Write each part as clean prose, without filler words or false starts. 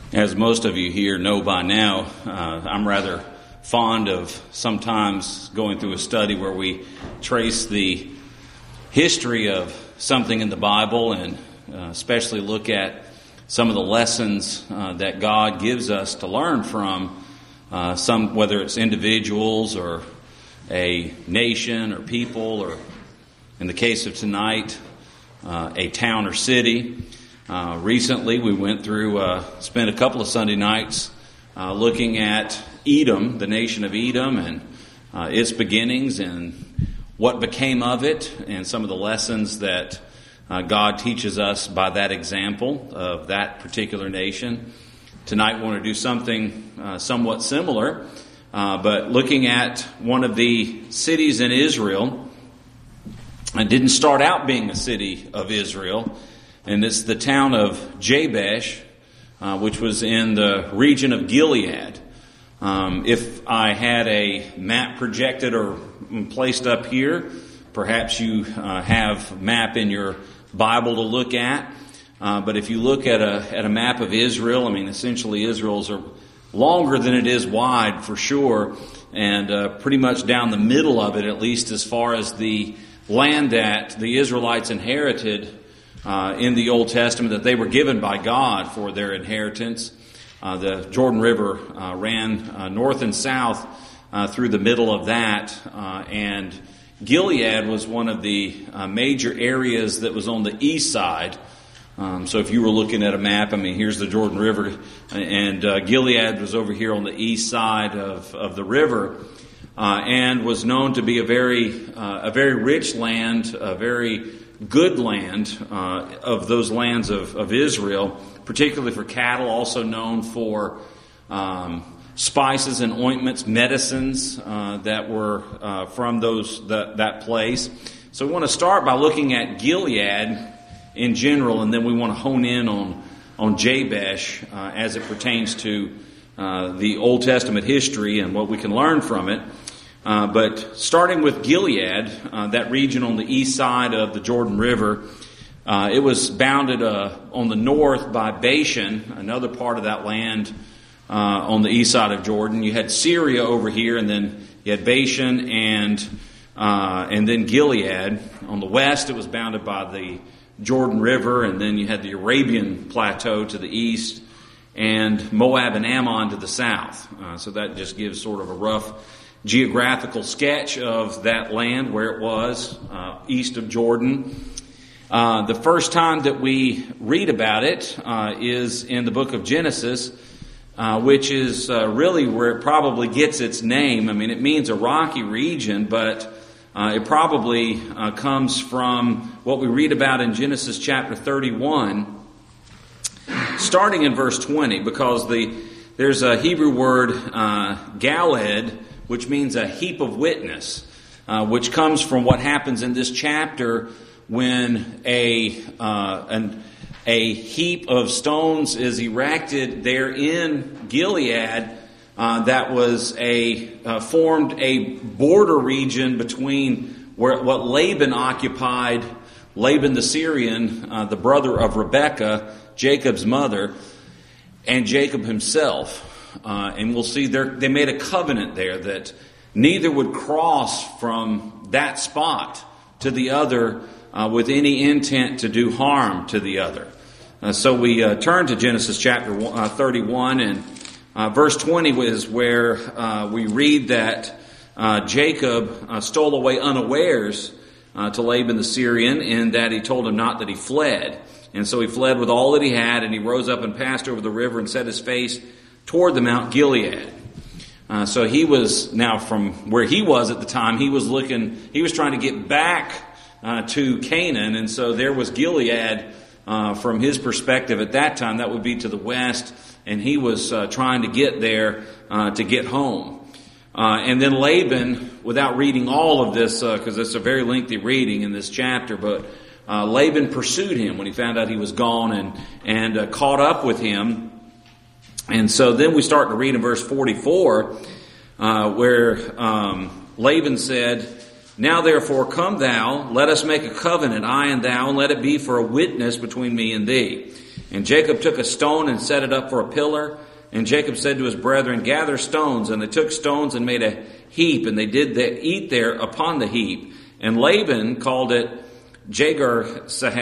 As most of you here know by now, I'm rather fond of sometimes going through a study where we trace the history of something in the Bible and especially look at some of the lessons that God gives us to learn from whether it's individuals or a nation or people, or in the case of tonight, a town or city. Recently, we went through, spent a couple of Sunday nights looking at Edom, the nation of Edom, and its beginnings and what became of it, and some of the lessons that God teaches us by that example of that particular nation. Tonight, we want to do something somewhat similar, but looking at one of the cities in Israel. It didn't start out being a city of Israel. And it's the town of Jabesh, which was in the region of Gilead. If I had a map projected or placed up here, perhaps you have a map in your Bible to look at. But if you look at a map of Israel, I mean, essentially Israel's are longer than it is wide for sure, and pretty much down the middle of it, at least as far as the land that the Israelites inherited in the Old Testament, that they were given by God for their inheritance. The Jordan River ran north and south through the middle of that, and Gilead was one of the major areas that was on the east side. So if you were looking at a map, I mean, here's the Jordan River, and Gilead was over here on the east side of the river, and was known to be a very rich land, a very good land of those lands of Israel, particularly for cattle, also known for spices and ointments, medicines that were from that place. So we want to start by looking at Gilead in general, and then we want to hone in on Jabesh as it pertains to the Old Testament history and what we can learn from it. But starting with Gilead, that region on the east side of the Jordan River, it was bounded on the north by Bashan, another part of that land on the east side of Jordan. You had Syria over here, and then you had Bashan and then Gilead. On the west, it was bounded by the Jordan River, and then you had the Arabian Plateau to the east, and Moab and Ammon to the south. So that just gives sort of a rough geographical sketch of that land where it was east of Jordan. The first time that we read about it is in the book of Genesis, which is really where it probably gets its name. I mean, it means a rocky region, but it probably comes from what we read about in Genesis chapter 31, starting in verse 20, because there's a Hebrew word, galed, which means a heap of witness, which comes from what happens in this chapter when a heap of stones is erected there in Gilead that was formed a border region between what Laban occupied, Laban the Syrian, the brother of Rebekah, Jacob's mother, and Jacob himself. And we'll see they made a covenant there that neither would cross from that spot to the other with any intent to do harm to the other. So we turn to Genesis chapter 31, and verse 20 is where we read that Jacob stole away unawares to Laban the Syrian, in that he told him not that he fled. And so he fled with all that he had, and he rose up and passed over the river and set his face toward the Mount Gilead. So he was, now from where he was at the time, he was trying to get back to Canaan, and so there was Gilead from his perspective at that time. That would be to the west, and he was trying to get there to get home. And then Laban, without reading all of this, because it's a very lengthy reading in this chapter, but Laban pursued him when he found out he was gone and caught up with him. And so then we start to read in verse 44, where Laban said, "Now therefore come thou, let us make a covenant, I and thou, and let it be for a witness between me and thee. And Jacob took a stone and set it up for a pillar. And Jacob said to his brethren, gather stones. And they took stones and made a heap, and they did eat there upon the heap. And Laban called it Jagar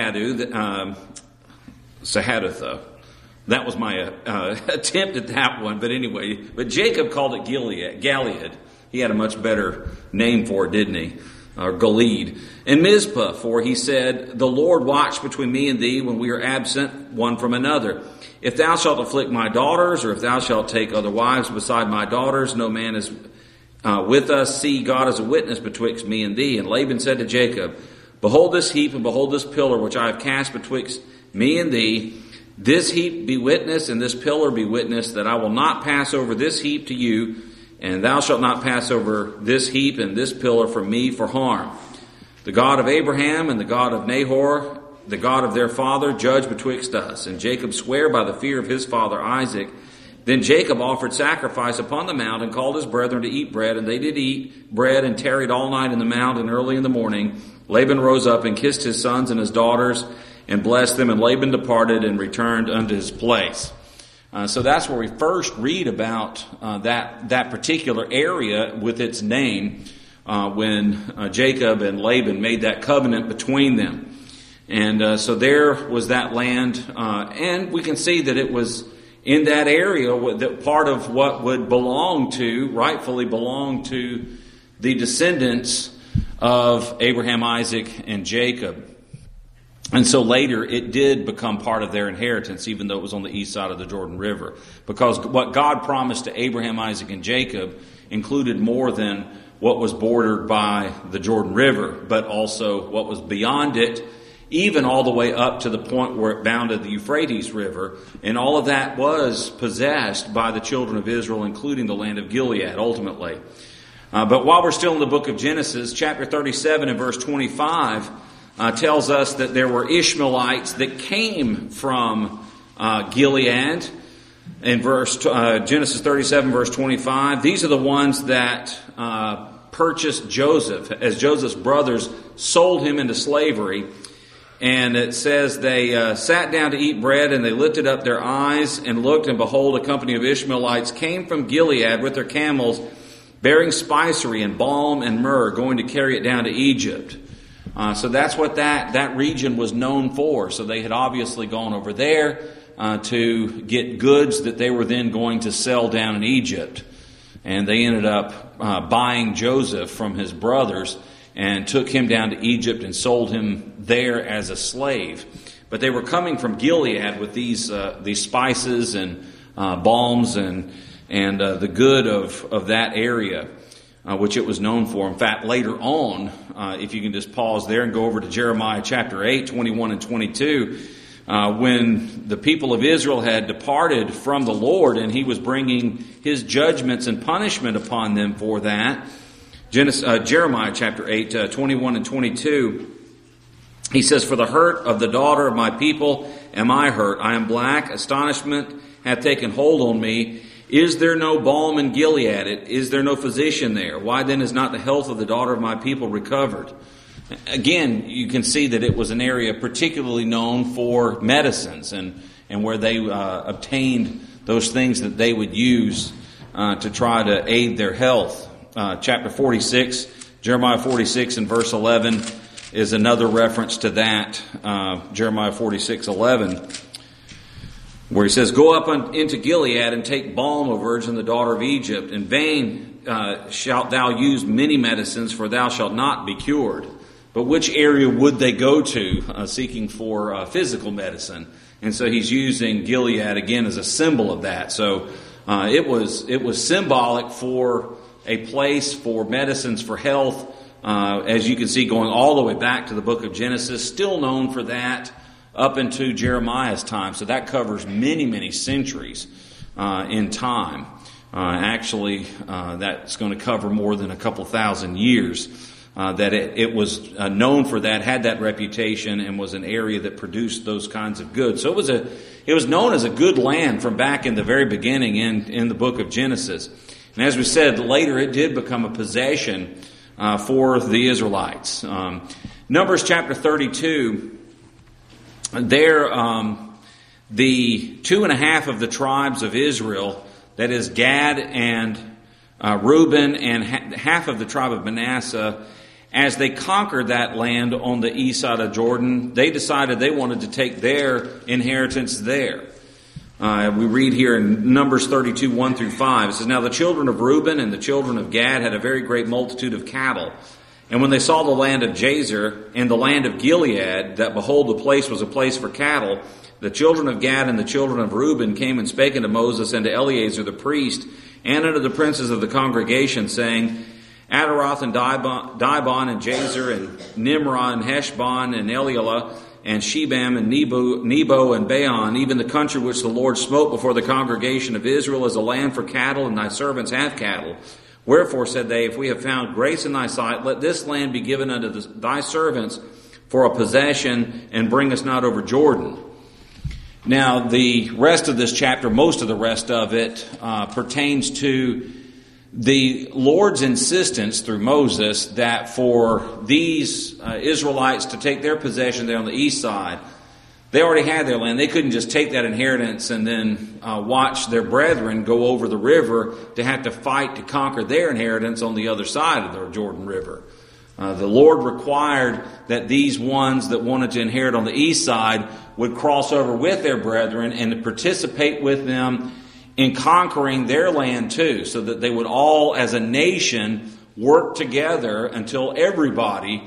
Sahadutha. That was my attempt at that one, but anyway. But Jacob called it Galeed. He had a much better name for it, didn't he? Or Galeed. And Mizpah, for he said, the Lord watch between me and thee when we are absent one from another. If thou shalt afflict my daughters, or if thou shalt take other wives beside my daughters, no man is with us. See, God is a witness betwixt me and thee. And Laban said to Jacob, behold this heap, and behold this pillar, which I have cast betwixt me and thee. This heap be witness, and this pillar be witness, that I will not pass over this heap to you, and thou shalt not pass over this heap and this pillar from me for harm. The God of Abraham and the God of Nahor, the God of their father, judge betwixt us. And Jacob sware by the fear of his father Isaac. Then Jacob offered sacrifice upon the mount, and called his brethren to eat bread. And they did eat bread, and tarried all night in the mount, and early in the morning Laban rose up and kissed his sons and his daughters, and blessed them. And Laban departed and returned unto his place. So that's where we first read about that particular area with its name when Jacob and Laban made that covenant between them. And so there was that land, and we can see that it was in that area that part of what would rightfully belong to the descendants of Abraham, Isaac, and Jacob. And so later it did become part of their inheritance, even though it was on the east side of the Jordan River. Because what God promised to Abraham, Isaac, and Jacob included more than what was bordered by the Jordan River, but also what was beyond it, even all the way up to the point where it bounded the Euphrates River. And all of that was possessed by the children of Israel, including the land of Gilead, ultimately. But while we're still in the book of Genesis, chapter 37 and verse 25 tells us that there were Ishmaelites that came from Gilead. In Genesis 37, verse 25, these are the ones that purchased Joseph, as Joseph's brothers sold him into slavery. And it says they sat down to eat bread, and they lifted up their eyes and looked, and behold, a company of Ishmaelites came from Gilead with their camels, bearing spicery and balm and myrrh, going to carry it down to Egypt. So that's what that region was known for. So they had obviously gone over there to get goods that they were then going to sell down in Egypt. And they ended up buying Joseph from his brothers and took him down to Egypt and sold him there as a slave. But they were coming from Gilead with these spices and balms and the good of that area, which it was known for. In fact, later on, if you can just pause there and go over to Jeremiah chapter 8, 21 and 22, when the people of Israel had departed from the Lord and he was bringing his judgments and punishment upon them for that, Jeremiah chapter 8, 21 and 22, he says, for the hurt of the daughter of my people am I hurt. I am black. Astonishment hath taken hold on me. Is there no balm in Gilead? Is there no physician there? Why then is not the health of the daughter of my people recovered? Again, you can see that it was an area particularly known for medicines and where they obtained those things that they would use to try to aid their health. Chapter 46, Jeremiah 46 and verse 11 is another reference to that. Jeremiah 46:11. Where he says, go up into Gilead and take balm, O virgin, the daughter of Egypt. In vain shalt thou use many medicines, for thou shalt not be cured. But which area would they go to seeking for physical medicine? And so he's using Gilead again as a symbol of that. So it was symbolic for a place for medicines for health, as you can see going all the way back to the book of Genesis, still known for that up into Jeremiah's time. So that covers many, many centuries in time. Actually, that's going to cover more than a couple thousand years. That it was known for that, had that reputation, and was an area that produced those kinds of goods. So it was known as a good land from back in the very beginning in the book of Genesis. And as we said, later it did become a possession for the Israelites. Numbers chapter 32, there the 2.5 of the tribes of Israel, that is Gad and Reuben and half of the tribe of Manasseh, as they conquered that land on the east side of Jordan, they decided they wanted to take their inheritance there. We read here in Numbers 32, 1 through 5. It says, "Now the children of Reuben and the children of Gad had a very great multitude of cattle. And when they saw the land of Jazer and the land of Gilead, that behold, the place was a place for cattle, the children of Gad and the children of Reuben came and spake unto Moses and to Eleazar the priest, and unto the princes of the congregation, saying, Adaroth and Dibon and Jazer and Nimrah and Heshbon and Elialah and Shebam and Nebo and Baon, even the country which the Lord smote before the congregation of Israel, is a land for cattle, and thy servants have cattle. Wherefore, said they, if we have found grace in thy sight, let this land be given unto thy servants for a possession, and bring us not over Jordan." Now, the rest of this chapter, most of the rest of it, pertains to the Lord's insistence through Moses that for these Israelites to take their possession there on the east side, they already had their land. They couldn't just take that inheritance and then watch their brethren go over the river to have to fight to conquer their inheritance on the other side of the Jordan River. The Lord required that these ones that wanted to inherit on the east side would cross over with their brethren and to participate with them in conquering their land too, so that they would all, as a nation, work together until everybody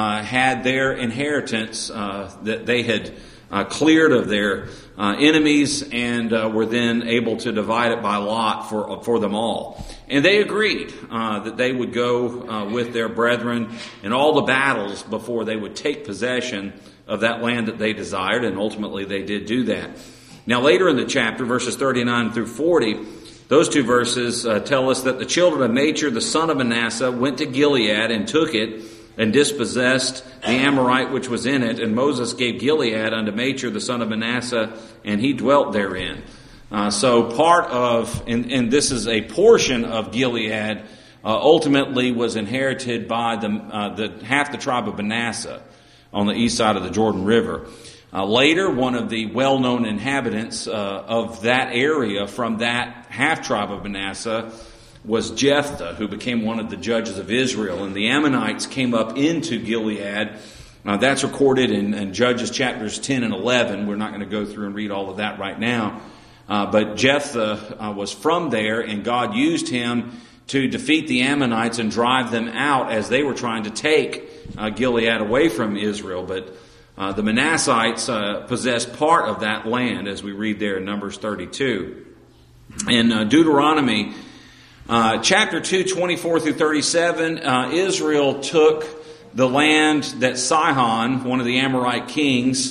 had their inheritance that they had cleared of their enemies, and were then able to divide it by lot for them all. And they agreed that they would go with their brethren in all the battles before they would take possession of that land that they desired, and ultimately they did do that. Now later in the chapter, verses 39 through 40, those two verses tell us that the children of Machir, the son of Manasseh, went to Gilead and took it, and dispossessed the Amorite which was in it. And Moses gave Gilead unto Machir, the son of Manasseh, and he dwelt therein. So part of, and this is a portion of Gilead, ultimately was inherited by the half the tribe of Manasseh on the east side of the Jordan River. Later, one of the well-known inhabitants of that area from that half-tribe of Manasseh was Jephthah, who became one of the judges of Israel. And the Ammonites came up into Gilead. That's recorded in Judges chapters 10 and 11. We're not going to go through and read all of that right now. But Jephthah was from there, and God used him to defeat the Ammonites and drive them out as they were trying to take Gilead away from Israel. But the Manassites possessed part of that land, as we read there in Numbers 32. In Deuteronomy chapter 2, 24 through 37, Israel took the land that Sihon, one of the Amorite kings,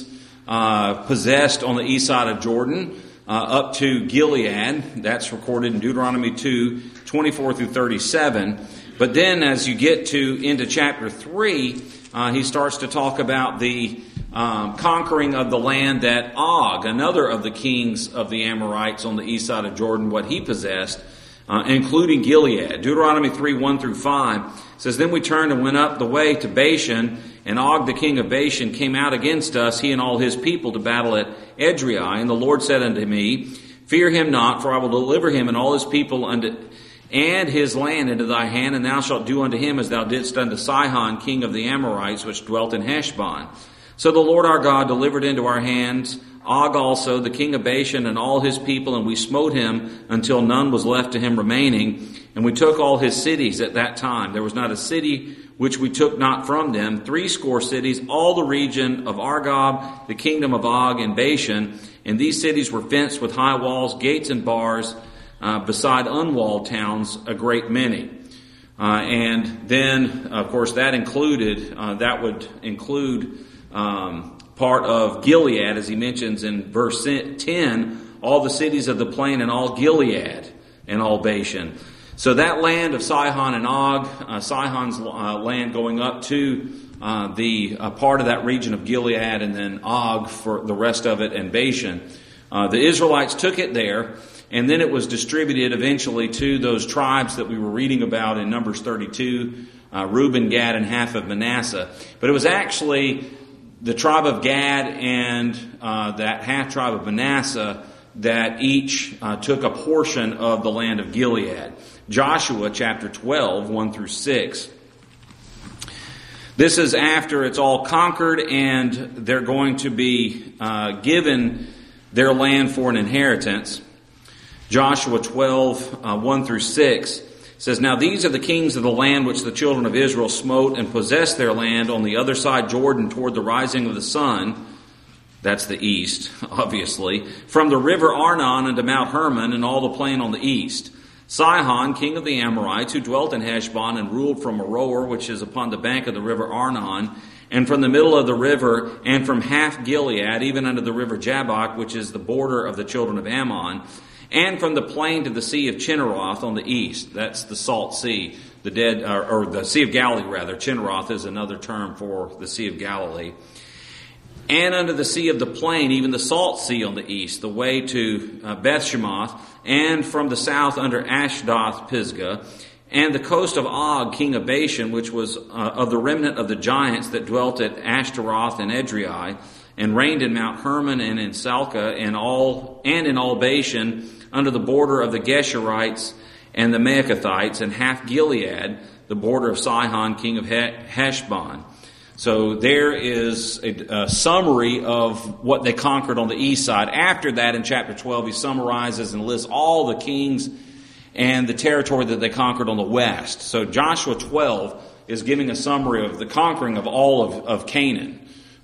possessed on the east side of Jordan, up to Gilead. That's recorded in Deuteronomy 2, 24 through 37. But then as you get into chapter 3, he starts to talk about the conquering of the land that Og, another of the kings of the Amorites on the east side of Jordan, what he possessed, including Gilead. Deuteronomy 3, 1 through 5 says, Then we turned and went up the way to Bashan, and Og the king of Bashan came out against us, he and all his people, to battle at Edrei. And the Lord said unto me, Fear him not, for I will deliver him and all his people and his land into thy hand, and thou shalt do unto him as thou didst unto Sihon, king of the Amorites, which dwelt in Heshbon. So the Lord our God delivered into our hands Og also, the king of Bashan, and all his people, and we smote him until none was left to him remaining. And we took all his cities at that time. There was not a city which we took not from them, 80 cities, all the region of Argob, the kingdom of Og and Bashan. And these cities were fenced with high walls, gates and bars, beside unwalled towns, a great many. And then, of course, that would include part of Gilead, as he mentions in verse 10, all the cities of the plain and all Gilead and all Bashan. So that land of Sihon and Og, Sihon's land going up to the part of that region of Gilead, and then Og for the rest of it, and Bashan. The Israelites took it there, and then it was distributed eventually to those tribes that we were reading about in Numbers 32, Reuben, Gad, and half of Manasseh. But it was actually the tribe of Gad and that half tribe of Manasseh that each took a portion of the land of Gilead. Joshua chapter 12, 1 through 6. This is after it's all conquered and they're going to be given their land for an inheritance. Joshua 12, 1 through 6 says, "Now these are the kings of the land which the children of Israel smote and possessed their land on the other side Jordan toward the rising of the sun." That's the east, obviously. "From the river Arnon unto Mount Hermon and all the plain on the east. Sihon, king of the Amorites, who dwelt in Heshbon and ruled from Aroer, which is upon the bank of the river Arnon, and from the middle of the river, and from half Gilead, even unto the river Jabbok, which is the border of the children of Ammon, and from the plain to the sea of Chinneroth on the east." That's the Salt Sea, the Sea of Galilee, rather. Chinneroth is another term for the Sea of Galilee. "And unto the sea of the plain, even the Salt Sea on the east, the way to Bethshemoth, and from the south under Ashdoth Pisgah, and the coast of Og, king of Bashan, which was of the remnant of the giants that dwelt at Ashtaroth and Edrei, and reigned in Mount Hermon and in Salcah, and in all Bashan, under the border of the Geshurites and the Maacathites, and half Gilead, the border of Sihon, king of Heshbon." So there is a summary of what they conquered on the east side. After that, in chapter 12, he summarizes and lists all the kings and the territory that they conquered on the west. So Joshua 12 is giving a summary of the conquering of all of Canaan,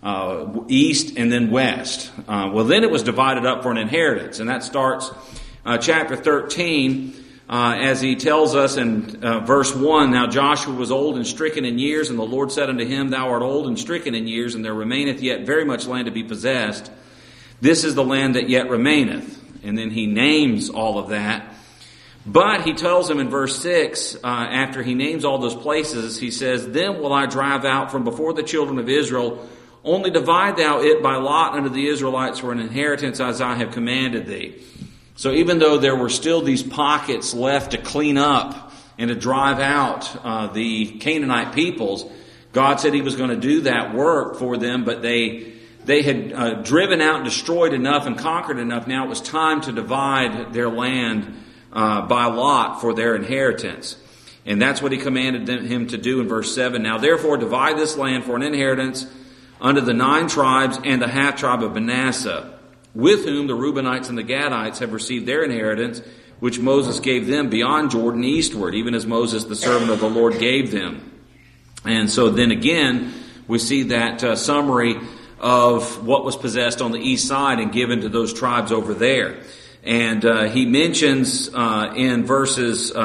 east and then west. Well, then it was divided up for an inheritance, and that starts chapter 13, as he tells us in verse 1, "Now Joshua was old and stricken in years, and the Lord said unto him, Thou art old and stricken in years, and there remaineth yet very much land to be possessed. This is the land that yet remaineth." And then he names all of that. But he tells him in verse 6, after he names all those places, he says, "Then will I drive out from before the children of Israel, only divide thou it by lot unto the Israelites for an inheritance as I have commanded thee." So even though there were still these pockets left to clean up and to drive out the Canaanite peoples, God said he was going to do that work for them, but they had driven out and destroyed enough and conquered enough. Now it was time to divide their land by lot for their inheritance. And that's what he commanded him to do in verse 7. "Now therefore divide this land for an inheritance unto the 9 tribes and the half tribe of Manasseh, with whom the Reubenites and the Gadites have received their inheritance, which Moses gave them beyond Jordan eastward, even as Moses the servant of the Lord gave them." And so then again, we see that summary of what was possessed on the east side and given to those tribes over there. And he mentions in verses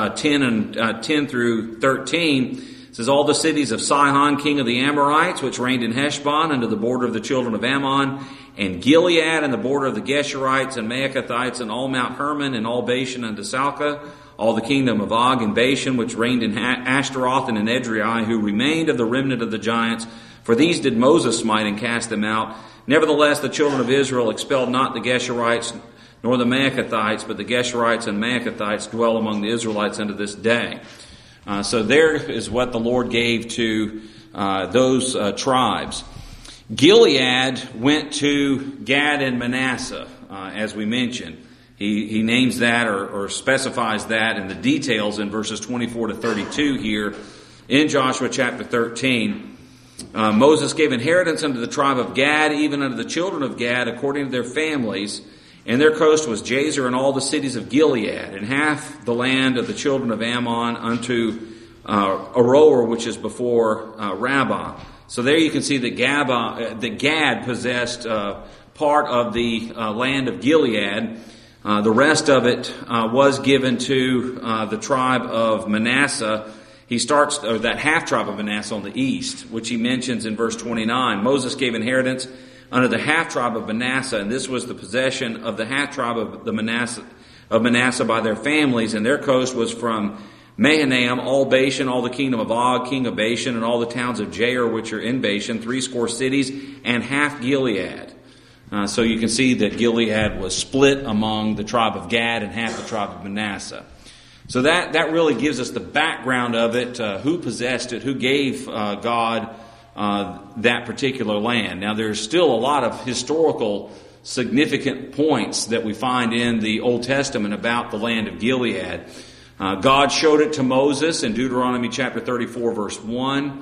10 through 13, says, "All the cities of Sihon, king of the Amorites, which reigned in Heshbon, under the border of the children of Ammon, and Gilead, and the border of the Geshurites and Maacathites, and all Mount Hermon, and all Bashan unto Salcah, all the kingdom of Og and Bashan, which reigned in Ashtaroth and in Edrei, who remained of the remnant of the giants. For these did Moses smite and cast them out. Nevertheless, the children of Israel expelled not the Geshurites nor the Maacathites, but the Geshurites and Maacathites dwell among the Israelites unto this day." So there is what the Lord gave to those tribes. Gilead went to Gad and Manasseh, as we mentioned. He names that or specifies that in the details in verses 24 to 32 here in Joshua chapter 13. Moses gave inheritance unto the tribe of Gad, even unto the children of Gad, according to their families. And their coast was Jazer and all the cities of Gilead, and half the land of the children of Ammon unto Aroer, which is before Rabbah. So there you can see that Gad possessed part of the land of Gilead. The rest of it was given to the tribe of Manasseh. He starts, or that half tribe of Manasseh on the east, which he mentions in verse 29. Moses gave inheritance unto the half tribe of Manasseh, and this was the possession of the half tribe of Manasseh by their families, and their coast was from Mahanaim, all Bashan, all the kingdom of Og, king of Bashan, and all the towns of Jair, which are in Bashan, 80 cities, and half Gilead. So you can see that Gilead was split among the tribe of Gad and half the tribe of Manasseh. So that really gives us the background of it, who possessed it, who gave God that particular land. Now, there's still a lot of historical significant points that we find in the Old Testament about the land of Gilead. God showed it to Moses in Deuteronomy chapter 34, verse 1.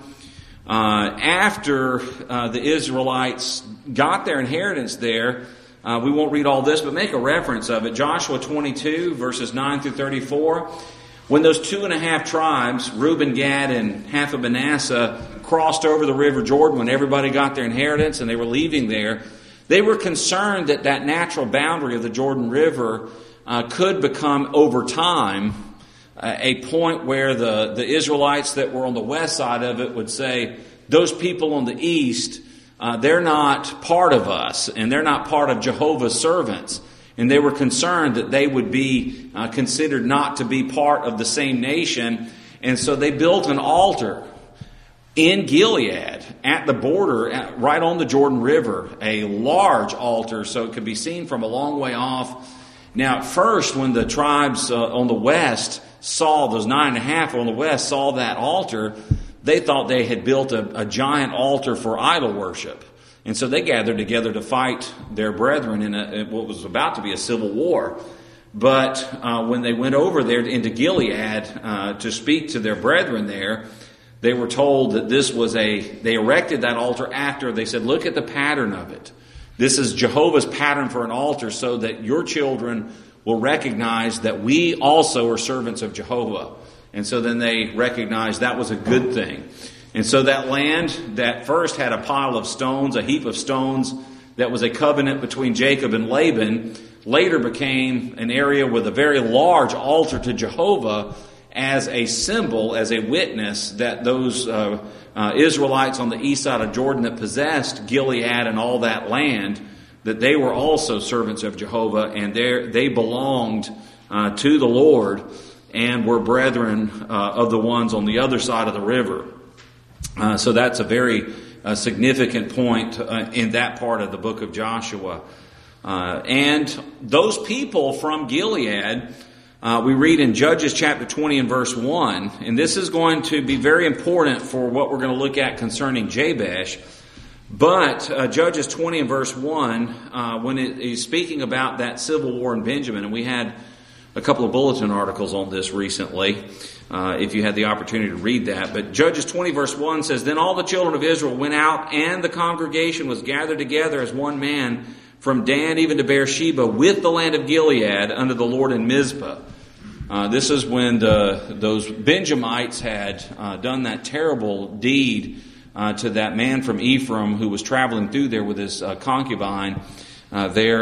After the Israelites got their inheritance there, we won't read all this, but make a reference of it. Joshua 22, verses 9 through 34. When those 2.5 tribes, Reuben, Gad, and half of Manasseh, crossed over the river Jordan, when everybody got their inheritance and they were leaving there, they were concerned that that natural boundary of the Jordan River could become, over time, a point where the Israelites that were on the west side of it would say, those people on the east, they're not part of us, and they're not part of Jehovah's servants. And they were concerned that they would be considered not to be part of the same nation. And so they built an altar in Gilead at the border, right on the Jordan River, a large altar so it could be seen from a long way off. Now, at first, when the tribes on the west saw, those 9.5 on the west saw that altar, they thought they had built a giant altar for idol worship. And so they gathered together to fight their brethren in what was about to be a civil war. But when they went over there into Gilead to speak to their brethren there, they were told that they erected that altar after they said, look at the pattern of it. This is Jehovah's pattern for an altar so that your children will recognize that we also are servants of Jehovah. And so then they recognized that was a good thing. And so that land that first had a pile of stones, a heap of stones, that was a covenant between Jacob and Laban, later became an area with a very large altar to Jehovah as a symbol, as a witness that those Israelites on the east side of Jordan that possessed Gilead and all that land, that they were also servants of Jehovah, and they belonged to the Lord and were brethren of the ones on the other side of the river. So that's a very significant point in that part of the book of Joshua. And those people from Gilead, we read in Judges chapter 20 and verse 1, and this is going to be very important for what we're going to look at concerning Jabesh. But Judges 20 and verse 1, when it is speaking about that civil war in Benjamin, and we had a couple of bulletin articles on this recently, if you had the opportunity to read that. But Judges 20 verse 1 says, Then all the children of Israel went out, and the congregation was gathered together as one man from Dan even to Beersheba with the land of Gilead under the Lord in Mizpah. This is when those Benjamites had done that terrible deed to that man from Ephraim who was traveling through there with his concubine there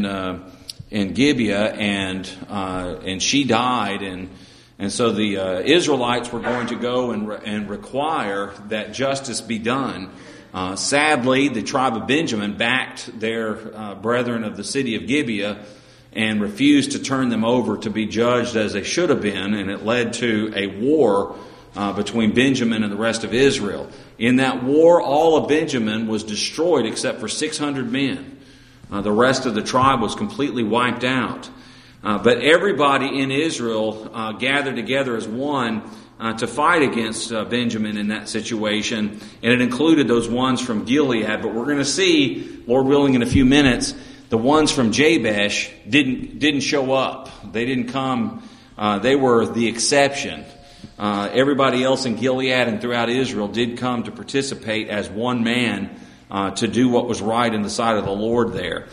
in Gibeah, and she died, and so the Israelites were going to go and require that justice be done. Sadly, the tribe of Benjamin backed their brethren of the city of Gibeah and refused to turn them over to be judged as they should have been, and it led to a war between Benjamin and the rest of Israel. In that war, all of Benjamin was destroyed except for 600 men. The rest of the tribe was completely wiped out. But everybody in Israel gathered together as one to fight against Benjamin in that situation. And it included those ones from Gilead. But we're going to see, Lord willing, in a few minutes, the ones from Jabesh didn't show up. They didn't come. They were the exception. Everybody else in Gilead and throughout Israel did come to participate as one man to do what was right in the sight of the Lord there.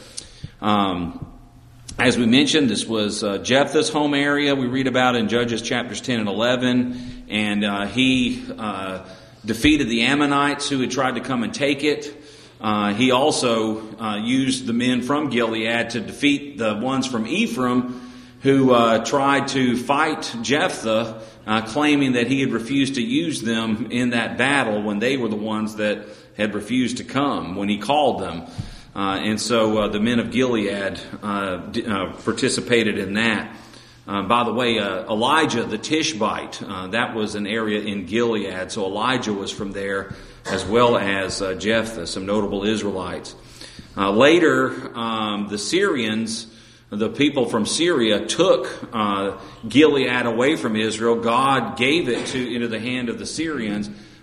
As we mentioned, this was Jephthah's home area. We read about in Judges chapters 10 and 11. And he defeated the Ammonites who had tried to come and take it. He also used the men from Gilead to defeat the ones from Ephraim who tried to fight Jephthah, claiming that he had refused to use them in that battle when they were the ones that had refused to come when he called them. And so the men of Gilead participated in that. By the way, Elijah the Tishbite, that was an area in Gilead. So Elijah was from there, as well as Jephthah, some notable Israelites. Later, the Syrians, the people from Syria, took Gilead away from Israel. God gave it into the hand of the Syrians.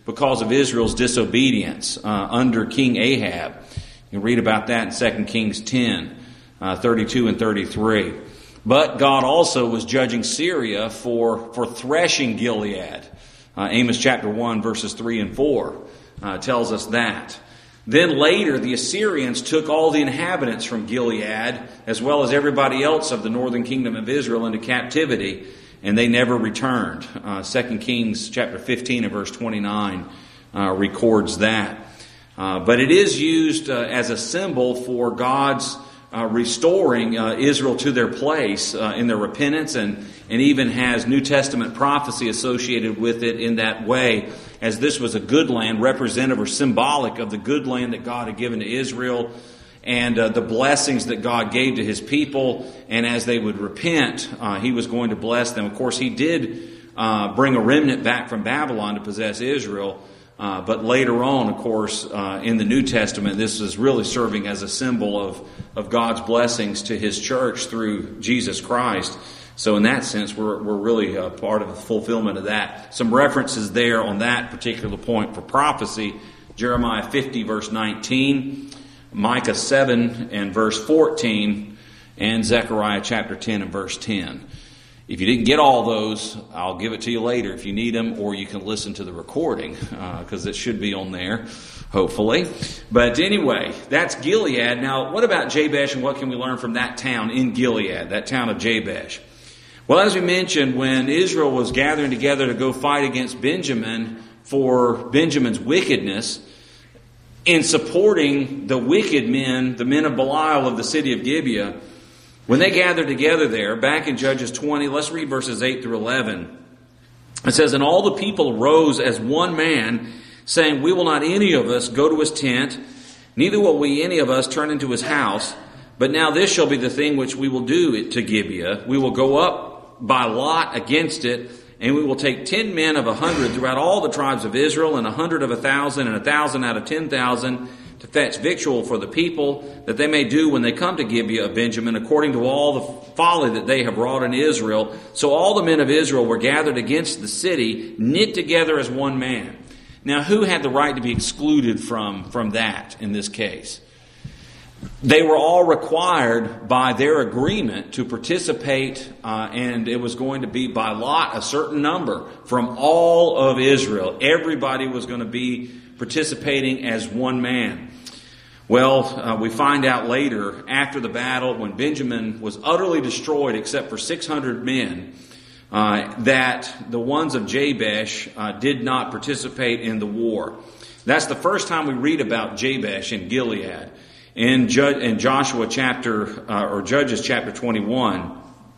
because of Israel's disobedience under King Ahab. You can read about that in 2 Kings 10, 32 and 33. But God also was judging Syria for threshing Gilead. Amos chapter 1, verses 3 and 4 tells us that. Then later, the Assyrians took all the inhabitants from Gilead, as well as everybody else of the northern kingdom of Israel, into captivity, and they never returned. 2 Kings chapter 15 and verse 29 records that. But it is used as a symbol for God's restoring Israel to their place in their repentance, and even has New Testament prophecy associated with it in that way, as this was a good land, representative or symbolic of the good land that God had given to Israel, and the blessings that God gave to His people. And as they would repent, He was going to bless them. Of course, He did bring a remnant back from Babylon to possess Israel. But later on, of course, in the New Testament, this is really serving as a symbol of God's blessings to His church through Jesus Christ. So in that sense, we're really part of the fulfillment of that. Some references there on that particular point for prophecy: Jeremiah 50, verse 19, Micah 7 and verse 14, and Zechariah chapter 10 and verse 10. If you didn't get all those, I'll give it to you later if you need them, or you can listen to the recording, because it should be on there, hopefully. But anyway, that's Gilead. Now, what about Jabesh, and what can we learn from that town in Gilead, that town of Jabesh? Well, as we mentioned, when Israel was gathering together to go fight against Benjamin for Benjamin's wickedness, in supporting the wicked men, the men of Belial of the city of Gibeah, when they gathered together there, back in Judges 20, let's read verses 8 through 11. It says, "And all the people rose as one man, saying, We will not any of us go to his tent, neither will we any of us turn into his house. But now this shall be the thing which we will do to Gibeah. We will go up by lot against it, and we will take 10 men of 100 throughout all the tribes of Israel, and 100 of 1,000, and 1,000 out of 10,000, to fetch victual for the people, that they may do when they come to Gibeah of Benjamin, according to all the folly that they have wrought in Israel. So all the men of Israel were gathered against the city, knit together as one man." Now, who had the right to be excluded from that in this case? They were all required by their agreement to participate, and it was going to be by lot, a certain number from all of Israel. Everybody was going to be participating as one man. Well, we find out later, after the battle, when Benjamin was utterly destroyed except for 600 men, that the ones of Jabesh did not participate in the war. That's the first time we read about Jabesh in Gilead. In Joshua or Judges chapter 21,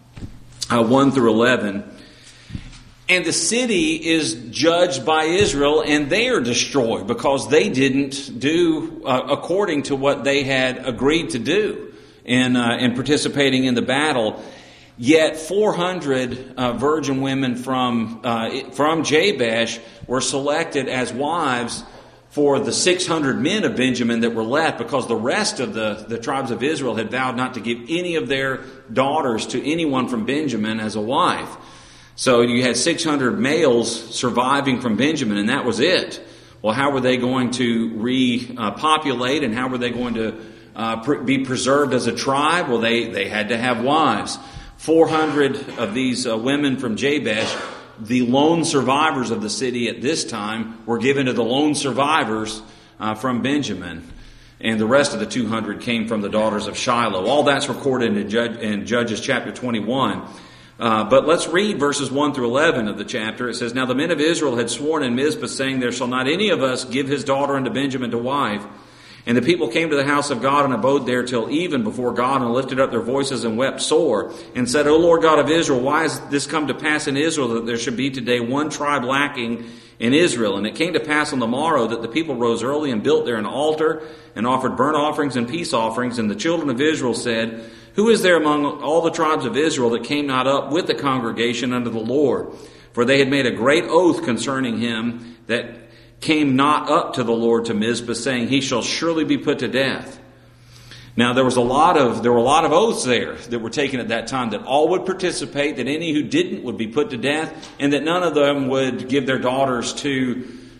1 through 11. And the city is judged by Israel, and they are destroyed because they didn't do according to what they had agreed to do in participating in the battle. Yet 400 virgin women from Jabesh were selected as wives for the 600 men of Benjamin that were left, because the rest of the tribes of Israel had vowed not to give any of their daughters to anyone from Benjamin as a wife. So you had 600 males surviving from Benjamin, and that was it. Well, how were they going to repopulate, and how were they going to be preserved as a tribe? Well, they had to have wives. 400 of these women from Jabesh, the lone survivors of the city at this time, were given to the lone survivors from Benjamin. And the rest of the 200 came from the daughters of Shiloh. All that's recorded in Judges chapter 21. But let's read verses 1 through 11 of the chapter. It says, "Now the men of Israel had sworn in Mizpah, saying, There shall not any of us give his daughter unto Benjamin to wife. And the people came to the house of God and abode there till even before God, and lifted up their voices and wept sore, and said, O Lord God of Israel, why has this come to pass in Israel, that there should be today one tribe lacking in Israel? And it came to pass on the morrow that the people rose early and built there an altar, and offered burnt offerings and peace offerings. And the children of Israel said, Who is there among all the tribes of Israel that came not up with the congregation unto the Lord? For they had made a great oath concerning him that came not up to the Lord to Mizpah, saying, He shall surely be put to death. Now there were a lot of oaths there that were taken at that time, that all would participate, that any who didn't would be put to death, and that none of them would give their daughters to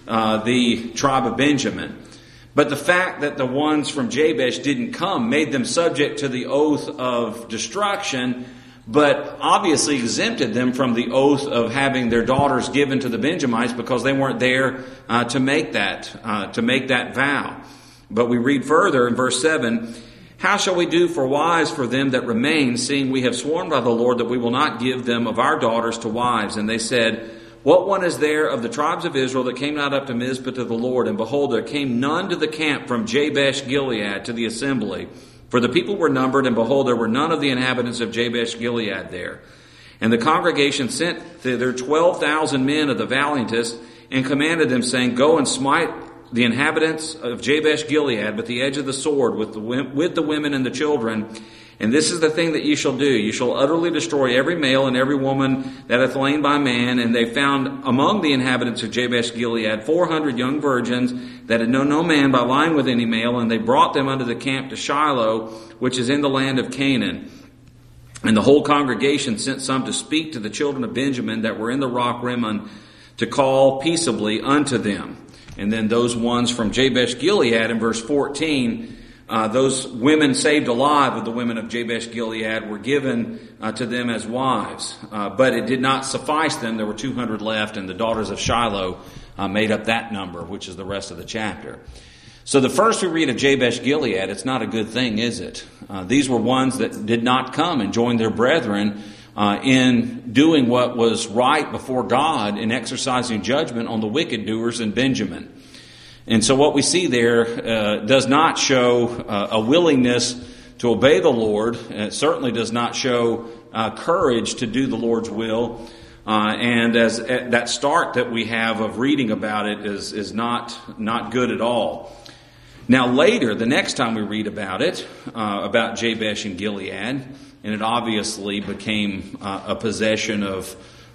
the tribe of Benjamin. But the fact that the ones from Jabesh didn't come made them subject to the oath of destruction, but obviously exempted them from the oath of having their daughters given to the Benjamites because they weren't there to make that vow. But we read further in verse 7, "How shall we do for wives for them that remain, seeing we have sworn by the Lord that we will not give them of our daughters to wives? And they said, What one is there of the tribes of Israel that came not up to Mizpah to the Lord? And behold, there came none to the camp from Jabesh Gilead to the assembly. For the people were numbered, and behold, there were none of the inhabitants of Jabesh Gilead there. And the congregation sent thither 12,000 men of the valiantest, and commanded them, saying, Go and smite the inhabitants of Jabesh Gilead with the edge of the sword, with the women and the children. And this is the thing that ye shall do. You shall utterly destroy every male and every woman that hath lain by man. And they found among the inhabitants of Jabesh Gilead 400 young virgins that had known no man by lying with any male. And they brought them unto the camp to Shiloh, which is in the land of Canaan. And the whole congregation sent some to speak to the children of Benjamin that were in the rock Rimmon, to call peaceably unto them. And then those ones from Jabesh Gilead in verse 14, those women saved alive of the women of Jabesh Gilead were given to them as wives. But it did not suffice them. There were 200 left, and the daughters of Shiloh made up that number, which is the rest of the chapter. So the first we read of Jabesh Gilead, it's not a good thing, is it? These were ones that did not come and join their brethren in doing what was right before God, in exercising judgment on the wicked doers in Benjamin. And so what we see there does not show a willingness to obey the Lord. It certainly does not show courage to do the Lord's will. And as that start that we have of reading about it is not good at all. Now later, the next time we read about it, about Jabesh and Gilead, and it obviously became a possession of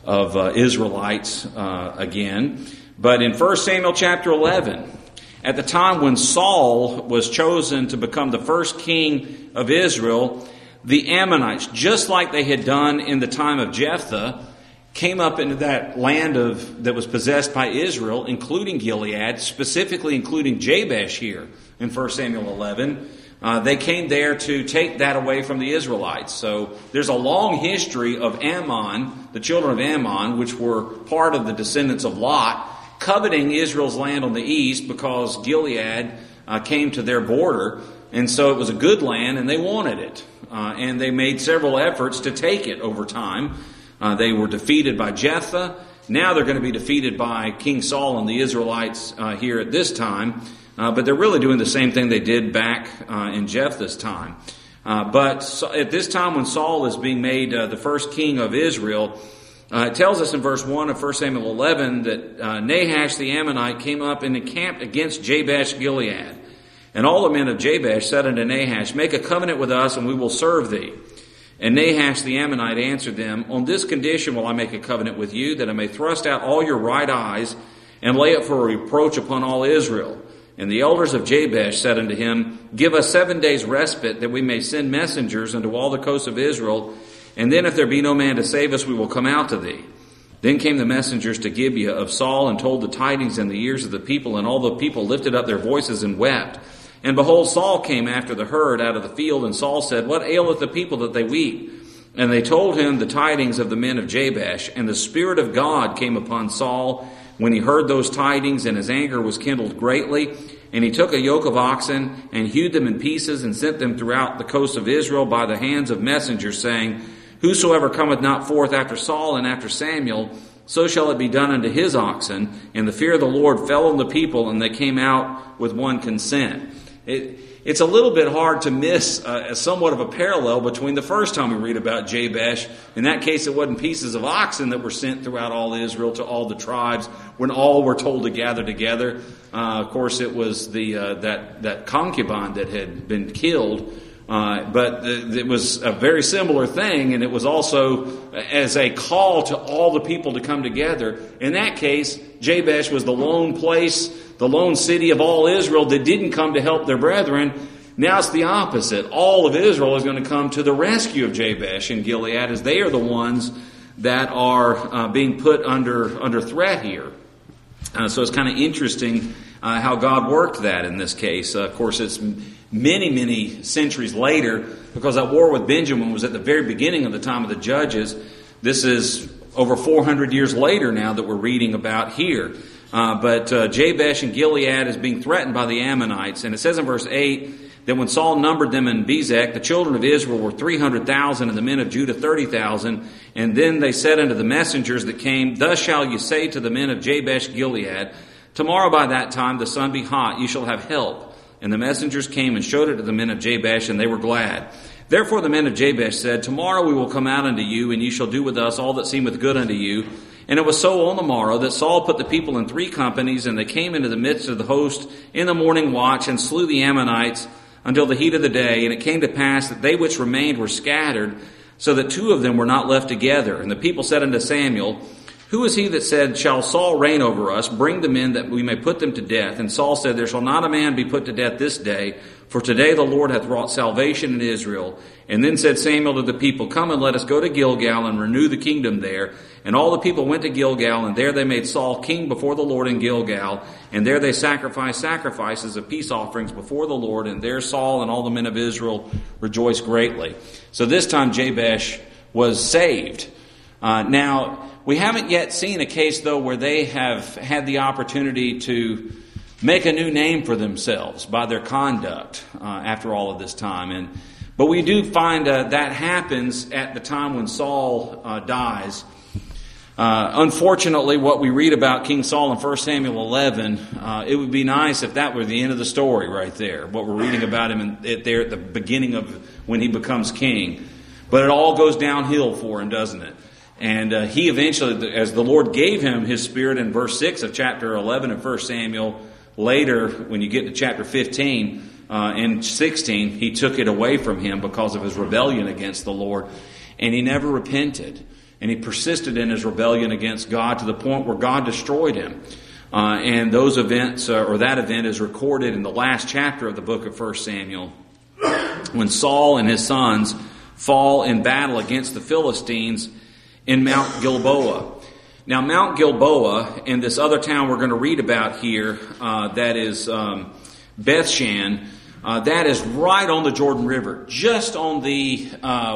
Israelites again. But in 1 Samuel chapter 11, at the time when Saul was chosen to become the first king of Israel, the Ammonites, just like they had done in the time of Jephthah, came up into that land that was possessed by Israel, including Gilead, specifically including Jabesh here in 1 Samuel 11. They came there to take that away from the Israelites. So there's a long history of Ammon, the children of Ammon, which were part of the descendants of Lot, coveting Israel's land on the east because Gilead came to their border. And so it was a good land and they wanted it. And they made several efforts to take it over time. They were defeated by Jephthah. Now they're going to be defeated by King Saul and the Israelites here at this time. But they're really doing the same thing they did back in Jephthah's time. But at this time when Saul is being made the first king of Israel, it tells us in verse 1 of 1 Samuel 11 that Nahash the Ammonite came up and encamped against Jabesh Gilead. And all the men of Jabesh said unto Nahash, Make a covenant with us, and we will serve thee. And Nahash the Ammonite answered them, On this condition will I make a covenant with you, that I may thrust out all your right eyes, and lay it for a reproach upon all Israel. And the elders of Jabesh said unto him, Give us 7 days respite, that we may send messengers unto all the coasts of Israel, and then if there be no man to save us, we will come out to thee. Then came the messengers to Gibeah of Saul, and told the tidings in the ears of the people, and all the people lifted up their voices and wept. And behold, Saul came after the herd out of the field, and Saul said, What aileth the people that they weep? And they told him the tidings of the men of Jabesh. And the Spirit of God came upon Saul when he heard those tidings, and his anger was kindled greatly. And he took a yoke of oxen, and hewed them in pieces, and sent them throughout the coast of Israel by the hands of messengers, saying, Whosoever cometh not forth after Saul and after Samuel, so shall it be done unto his oxen. And the fear of the Lord fell on the people, and they came out with one consent. It's a little bit hard to miss somewhat of a parallel between the first time we read about Jabesh. In that case, it wasn't pieces of oxen that were sent throughout all Israel to all the tribes when all were told to gather together. Of course, it was that concubine that had been killed. But it was a very similar thing, and it was also as a call to all the people to come together. In that case, Jabesh was the lone place, the lone city of all Israel that didn't come to help their brethren. Now it's the opposite. All of Israel is going to come to the rescue of Jabesh and Gilead, as they are the ones that are being put under threat here. So it's kind of interesting how God worked that in this case. Of course, it's many, many centuries later, because that war with Benjamin was at the very beginning of the time of the Judges. This is over 400 years later now that we're reading about here. But Jabesh and Gilead is being threatened by the Ammonites. And it says in verse 8 that when Saul numbered them in Bezek, the children of Israel were 300,000 and the men of Judah 30,000. And then they said unto the messengers that came, Thus shall you say to the men of Jabesh Gilead, Tomorrow by that time the sun be hot, you shall have help. And the messengers came and showed it to the men of Jabesh, and they were glad. Therefore the men of Jabesh said, Tomorrow we will come out unto you, and ye shall do with us all that seemeth good unto you. And it was so on the morrow that Saul put the people in 3 companies, and they came into the midst of the host in the morning watch, and slew the Ammonites until the heat of the day. And it came to pass that they which remained were scattered, so that 2 of them were not left together. And the people said unto Samuel, Who is he that said, Shall Saul reign over us? Bring them in, that we may put them to death. And Saul said, There shall not a man be put to death this day, for today the Lord hath wrought salvation in Israel. And then said Samuel to the people, Come and let us go to Gilgal and renew the kingdom there. And all the people went to Gilgal, and there they made Saul king before the Lord in Gilgal. And there they sacrificed sacrifices of peace offerings before the Lord. And there Saul and all the men of Israel rejoiced greatly. So this time Jabesh was saved. Now, we haven't yet seen a case, though, where they have had the opportunity to make a new name for themselves by their conduct after all of this time. But we do find that happens at the time when Saul dies. Unfortunately, what we read about King Saul in 1 Samuel 11, it would be nice if that were the end of the story right there. What we're reading about him there at the beginning of when he becomes king. But it all goes downhill for him, doesn't it? And he eventually, as the Lord gave him his spirit in verse 6 of chapter 11 of 1 Samuel, later when you get to chapter 15 and 16, he took it away from him because of his rebellion against the Lord. And he never repented. And he persisted in his rebellion against God to the point where God destroyed him. And those events, or that event, is recorded in the last chapter of the book of 1 Samuel, when Saul and his sons fall in battle against the Philistines in Mount Gilboa. Now, Mount Gilboa and this other town we're going to read about here, that is Bethshan, that is right on the Jordan River, just on the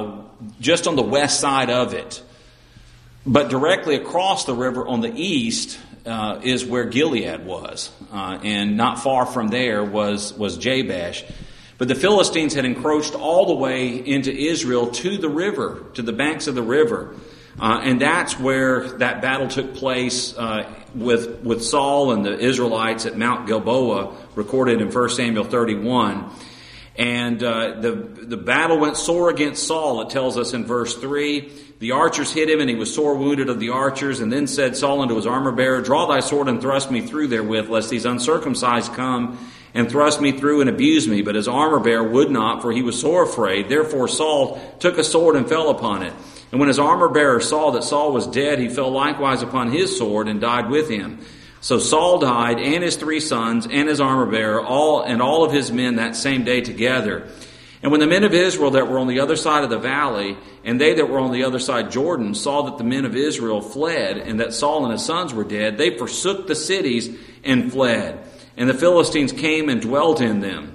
west side of it. But directly across the river on the east is where Gilead was, and not far from there was Jabesh. But the Philistines had encroached all the way into Israel to the river, to the banks of the river. And that's where that battle took place with Saul and the Israelites at Mount Gilboa, recorded in 1 Samuel 31. And the battle went sore against Saul, it tells us in verse 3. The archers hit him, and he was sore wounded of the archers. And then said Saul unto his armor-bearer, Draw thy sword and thrust me through therewith, lest these uncircumcised come and thrust me through and abuse me. But his armor-bearer would not, for he was sore afraid. Therefore Saul took a sword and fell upon it. And when his armor-bearer saw that Saul was dead, he fell likewise upon his sword and died with him. So Saul died, and his 3 sons, and his armor-bearer, all of his men that same day together. And when the men of Israel that were on the other side of the valley, and they that were on the other side Jordan, saw that the men of Israel fled, and that Saul and his sons were dead, they forsook the cities and fled. And the Philistines came and dwelt in them.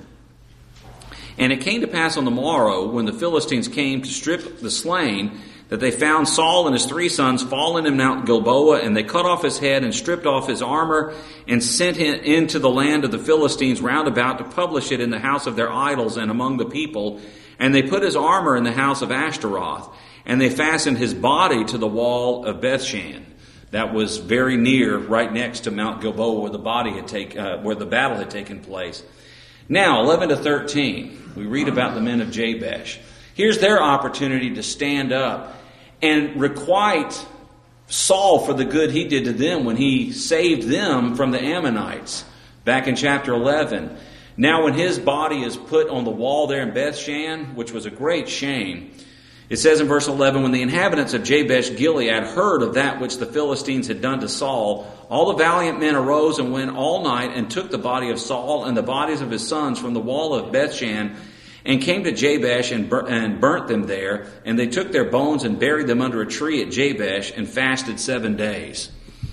And it came to pass on the morrow, when the Philistines came to strip the slain, that they found Saul and his 3 sons fallen in Mount Gilboa, and they cut off his head and stripped off his armor and sent him into the land of the Philistines round about to publish it in the house of their idols and among the people. And they put his armor in the house of Ashtaroth, and they fastened his body to the wall of Bethshan. That was very near, right next to Mount Gilboa, where the battle had taken place. Now, 11 to 13, we read about the men of Jabesh. Here's their opportunity to stand up and requite Saul for the good he did to them when he saved them from the Ammonites back in chapter 11. Now when his body is put on the wall there in Bethshan, which was a great shame, it says in verse 11, when the inhabitants of Jabesh Gilead heard of that which the Philistines had done to Saul, all the valiant men arose and went all night and took the body of Saul and the bodies of his sons from the wall of Bethshan, and came to Jabesh and burnt them there. And they took their bones and buried them under a tree at Jabesh and fasted 7 days.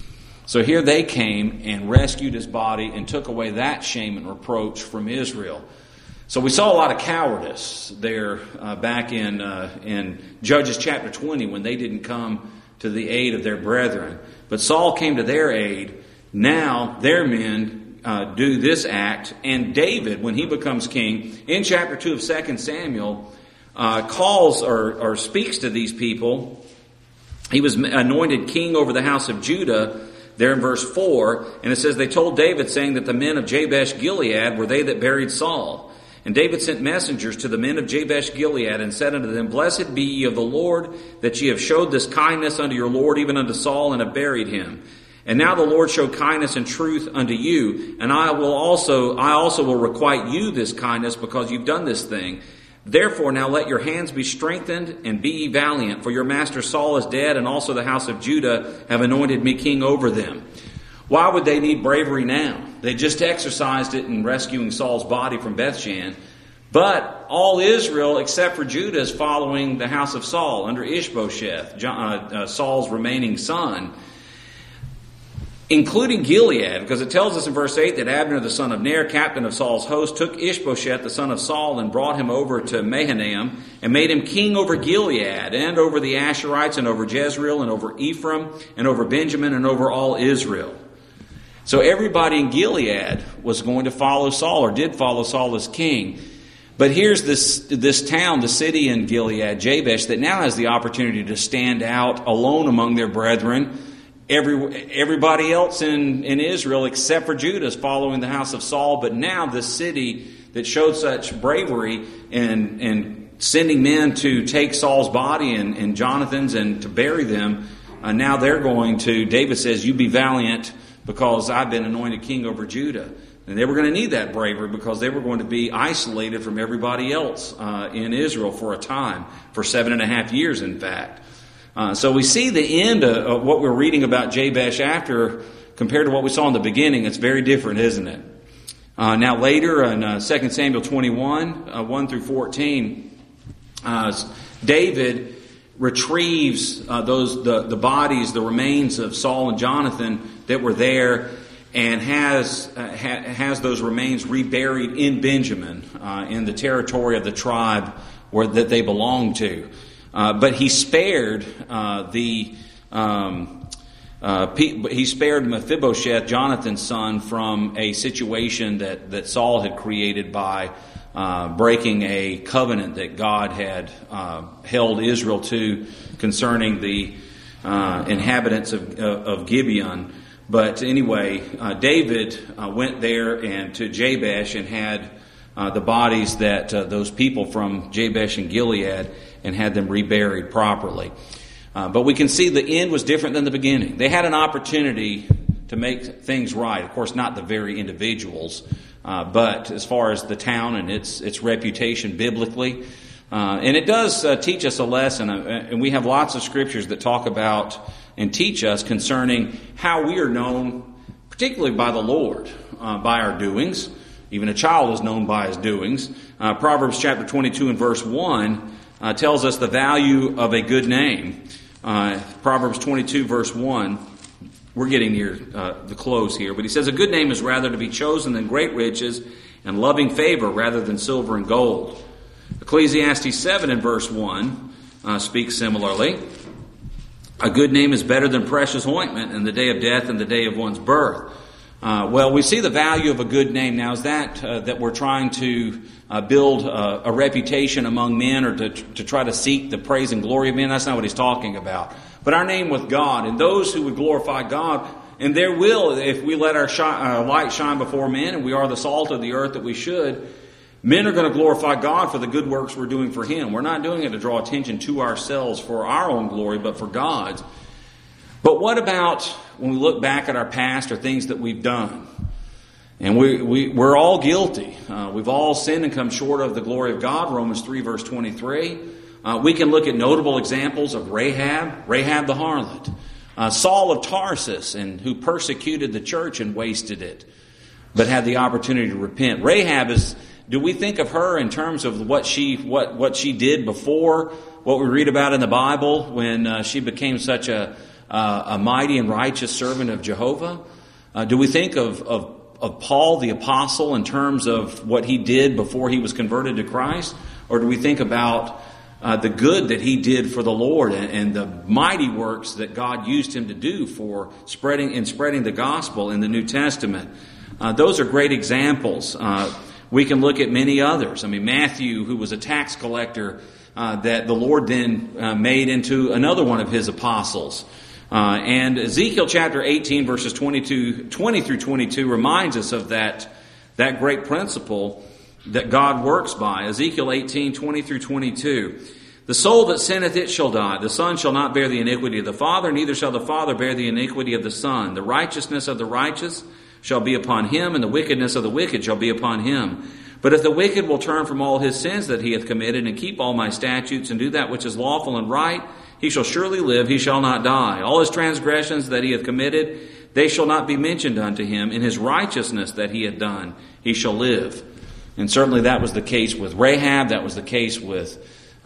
So here they came and rescued his body and took away that shame and reproach from Israel. So we saw a lot of cowardice there back in Judges chapter 20 when they didn't come to the aid of their brethren. But Saul came to their aid. Now their men do this act. And David, when he becomes king, in chapter 2 of 2 Samuel, calls or speaks to these people. He was anointed king over the house of Judah, there in verse 4. And it says, they told David, saying that the men of Jabesh Gilead were they that buried Saul. And David sent messengers to the men of Jabesh Gilead, and said unto them, Blessed be ye of the Lord, that ye have showed this kindness unto your Lord, even unto Saul, and have buried him. And now the Lord show kindness and truth unto you, and I also will requite you this kindness, because you've done this thing. Therefore now let your hands be strengthened, and be ye valiant, for your master Saul is dead, and also the house of Judah have anointed me king over them. Why would they need bravery now? They just exercised it in rescuing Saul's body from Bethshan. But all Israel, except for Judah, is following the house of Saul under Ishbosheth, Saul's remaining son, including Gilead, because it tells us in verse 8 that Abner the son of Ner, captain of Saul's host, took Ishbosheth the son of Saul and brought him over to Mahanaim and made him king over Gilead and over the Asherites and over Jezreel and over Ephraim and over Benjamin and over all Israel. So everybody in Gilead was going to follow Saul, or did follow Saul as king. But here's this town, the city in Gilead, Jabesh, that now has the opportunity to stand out alone among their brethren. Everybody else in Israel, except for Judah, is following the house of Saul. But now this city that showed such bravery and sending men to take Saul's body and Jonathan's and to bury them, now they're going to, David says, you be valiant, because I've been anointed king over Judah. And they were going to need that bravery, because they were going to be isolated from everybody else in Israel for a time, for 7.5 years, in fact. So we see the end of what we're reading about Jabesh after, compared to what we saw in the beginning. It's very different, isn't it? Now later in 2 Samuel 21, 1 through 14, David retrieves the bodies, the remains of Saul and Jonathan that were there, and has those remains reburied in Benjamin, in the territory of the tribe that they belonged to. But he spared he spared Mephibosheth, Jonathan's son, from a situation that Saul had created by breaking a covenant that God had held Israel to concerning the inhabitants of Gibeon. But anyway, David went there and to Jabesh and had the bodies that those people from Jabesh and Gilead, and had them reburied properly. But we can see the end was different than the beginning. They had an opportunity to make things right. Of course, not the very individuals, but as far as the town and its reputation biblically. And it does teach us a lesson, and we have lots of scriptures that talk about and teach us concerning how we are known, particularly by the Lord, by our doings. Even a child is known by his doings. Proverbs chapter 22 and verse 1 tells us the value of a good name. Proverbs 22 verse 1, we're getting near the close here, but he says, a good name is rather to be chosen than great riches, and loving favor rather than silver and gold. Ecclesiastes 7 and verse 1 speaks similarly. A good name is better than precious ointment in the day of death and the day of one's birth. Well, we see the value of a good name. Now, is that we're trying to build a reputation among men, or to try to seek the praise and glory of men? That's not what he's talking about. But our name with God, and those who would glorify God, and there will, if we let our light shine before men, and we are the salt of the earth that we should, men are going to glorify God for the good works we're doing for Him. We're not doing it to draw attention to ourselves for our own glory, but for God's. But what about when we look back at our past or things that we've done? And we're all guilty. We've all sinned and come short of the glory of God, Romans 3 verse 23. We can look at notable examples of Rahab the harlot, Saul of Tarsus, and who persecuted the church and wasted it, but had the opportunity to repent. Rahab is, do we think of her in terms of what she did before what we read about in the Bible when she became such a a mighty and righteous servant of Jehovah? Do we think of Paul the apostle in terms of what he did before he was converted to Christ? Or do we think about the good that he did for the Lord and the mighty works that God used him to do for spreading the gospel in the New Testament? Those are great examples. We can look at many others. I mean, Matthew, who was a tax collector, that the Lord then made into another one of his apostles. And Ezekiel chapter 18, verses 20 through 22 reminds us of that great principle that God works by. Ezekiel 18, 20 through 22. The soul that sinneth, it shall die. The son shall not bear the iniquity of the father, neither shall the father bear the iniquity of the son. The righteousness of the righteous shall be upon him, and the wickedness of the wicked shall be upon him. But if the wicked will turn from all his sins that he hath committed, and keep all my statutes, and do that which is lawful and right, he shall surely live, he shall not die. All his transgressions that he hath committed, they shall not be mentioned unto him. In his righteousness that he hath done, he shall live. And certainly that was the case with Rahab, that was the case with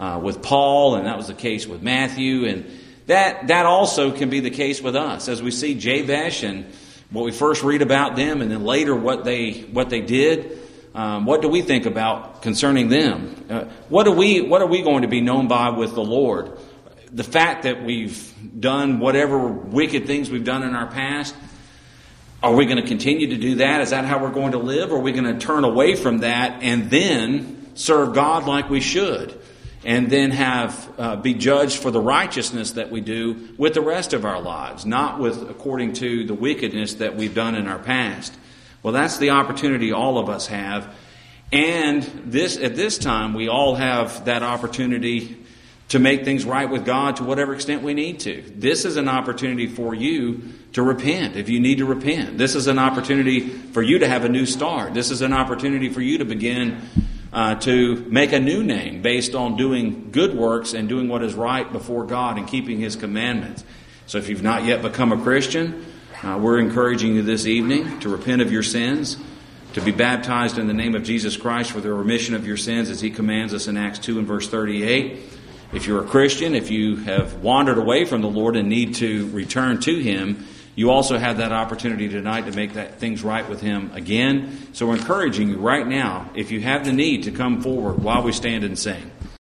Paul, and that was the case with Matthew, and that also can be the case with us. As we see Jabesh and what we first read about them, and then later what they did, what do we think about concerning them? What are we going to be known by with the Lord? The fact that we've done whatever wicked things we've done in our past, are we going to continue to do that? Is that how we're going to live? Or are we going to turn away from that and then serve God like we should? And then be judged for the righteousness that we do with the rest of our lives, not according to the wickedness that we've done in our past. Well, that's the opportunity all of us have. And at this time, we all have that opportunity to make things right with God to whatever extent we need to. This is an opportunity for you to repent if you need to repent. This is an opportunity for you to have a new start. This is an opportunity for you to begin to make a new name based on doing good works and doing what is right before God and keeping His commandments. So if you've not yet become a Christian, we're encouraging you this evening to repent of your sins, to be baptized in the name of Jesus Christ for the remission of your sins as He commands us in Acts 2 and verse 38. If you're a Christian, if you have wandered away from the Lord and need to return to Him, you also have that opportunity tonight to make things right with Him again. So we're encouraging you right now, if you have the need, to come forward while we stand and sing.